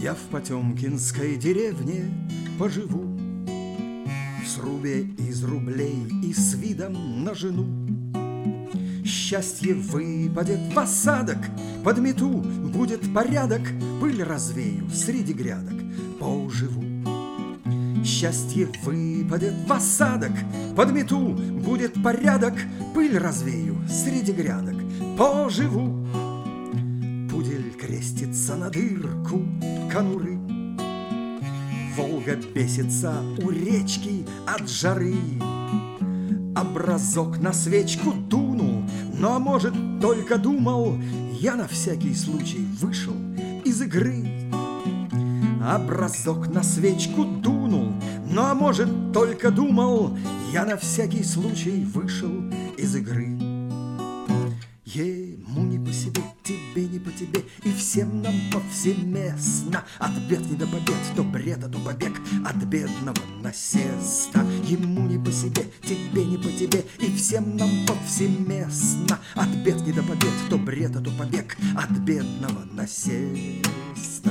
Я в потемкинской деревне поживу, в срубе из рублей и с видом на жену. Счастье выпадет в осадок, подмету, будет порядок, пыль развею среди грядок, поживу. Счастье выпадет в осадок, подмету, будет порядок, пыль развею среди грядок, поживу. Пудель крестится на дырку конуры, Волга бесится у речки от жары. Образок на свечку дунул, но, может, только думал, я на всякий случай вышел из игры. Образок на свечку дунул, но, может, только думал, я на всякий случай вышел из игры. Ему не по себе, тебе не по тебе, и всем нам повсеместно. От бед не до побед, то бред, а то побег от бедного насеста. Ему не по себе, тебе не по тебе, и всем нам повсеместно. От бед не до побед, то бред, а то побег от бедного насеста.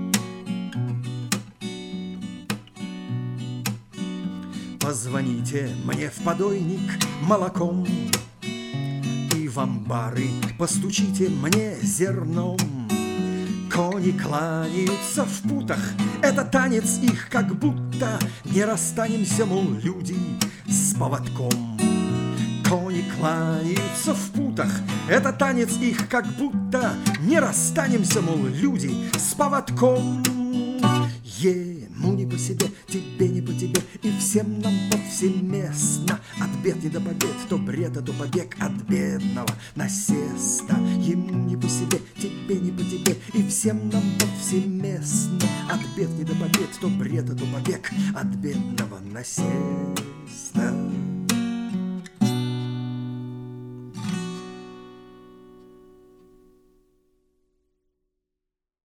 Позвоните мне в подойник молоком, в амбары постучите мне зерном. Кони кланяются в путах, это танец их, как будто не расстанемся, мол, люди, с поводком. Кони кланяются в путах, это танец их, как будто не расстанемся, мол, люди, с поводком. Ему не по себе, тебе не по тебе, и всем нам повсеместно. От бед не до побед, то бред, а то побег от бедного насеста. Ему не по себе, тебе не по тебе, и всем нам повсеместно. От бед не до побед, то бред, а то побег от бедного насеста.